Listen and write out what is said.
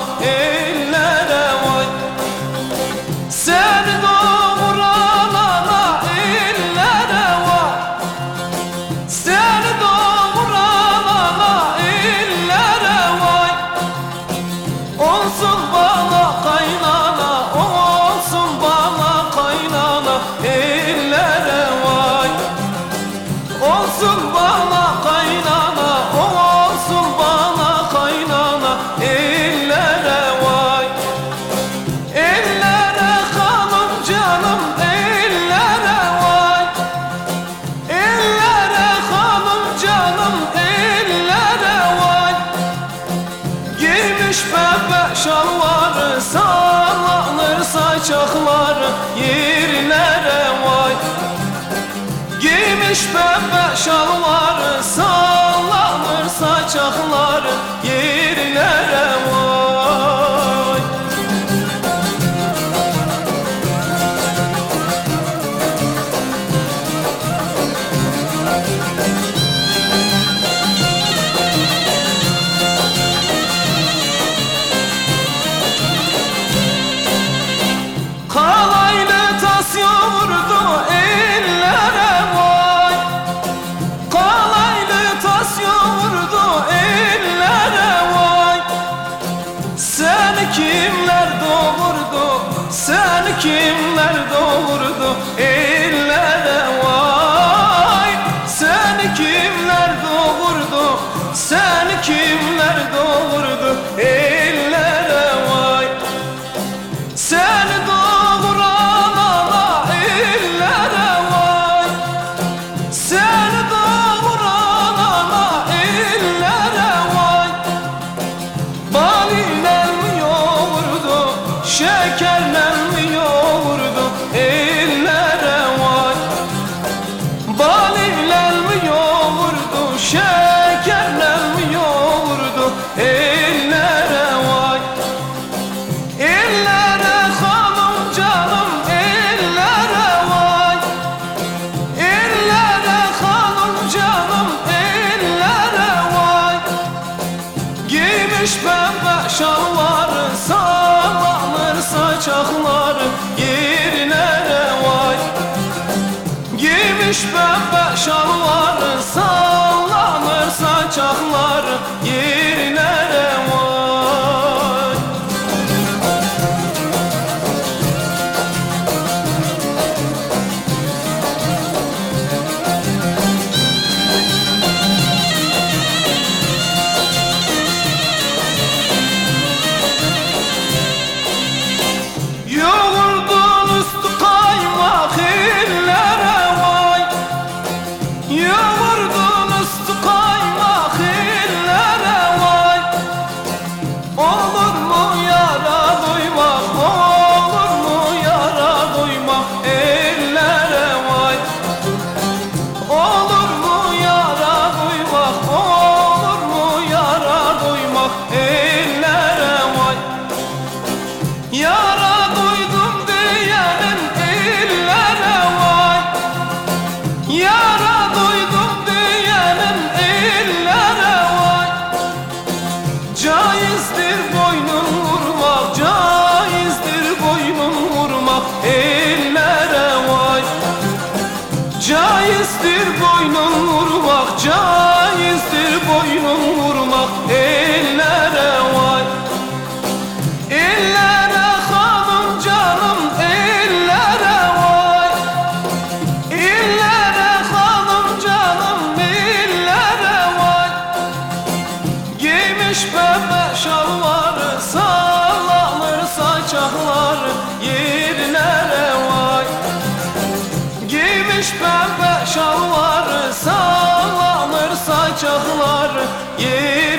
ellere vay. Seni doğuran ana ellere vay. Seni doğuran ana ellere vay. Olsun bana kaynana, olsun bana kaynana ellere vay. Olsun bana kaynana, olsun bana kaynana ellere vay. Ellere hanım canım ellere vay. Ellere hanım canım ellere vay. Giymiş pembe şalvarı, sallanır saçakları yerlere vay. Giymiş pembe şalvarı, sallanır saçakları yerlere vay. Kalaylı tas yoğurdu ellere vay. Kalaylı tas yoğurdu ellere vay. Seni kimler doğurdu, seni kimler doğurdu ellere vay. Seni kimler doğurdu, seni kimler doğurdu ellere vay. Seni doğuran ana ellere vay. Seni doğuran ana ellere vay. Bal ile mi yoğurdu, şekerle mi yoğurdu ellere vay. Bal ile mi yoğurdu, şekerle mi yoğurdu ellere vay. Ellere hanım canım ellere vay. Ellere hanım canım ellere vay. Giymiş pembe şalvarı, sallanır saçakları yerlere vay. Giymiş pembe şalvarı, sallanır saçakları yerlere vay. Yoğurdun üstü kaymak ellere vay. Yoğurdun üstü kaymak ellere vay. Olur mu yara duymak, olur mu yara duymak ellere vay. Olur mu yara duymak, olur mu yara duymak ellere vay. Yara duydum diyenin ellere vay. Yara duydum diyenin ellere vay. Caizdir boynun vurmak, caizdir boynun vurmak ellere vay. Caizdir boynun vurmak, caizdir boynun vurmak ellere vay. Ellere hanım canım ellere vay. Ellere hanım canım ellere vay. Giymiş pembe şalvarı, sallanır saçakları yerlere vay. Giymiş pembe şalvarı, sallanır saçakları yerlere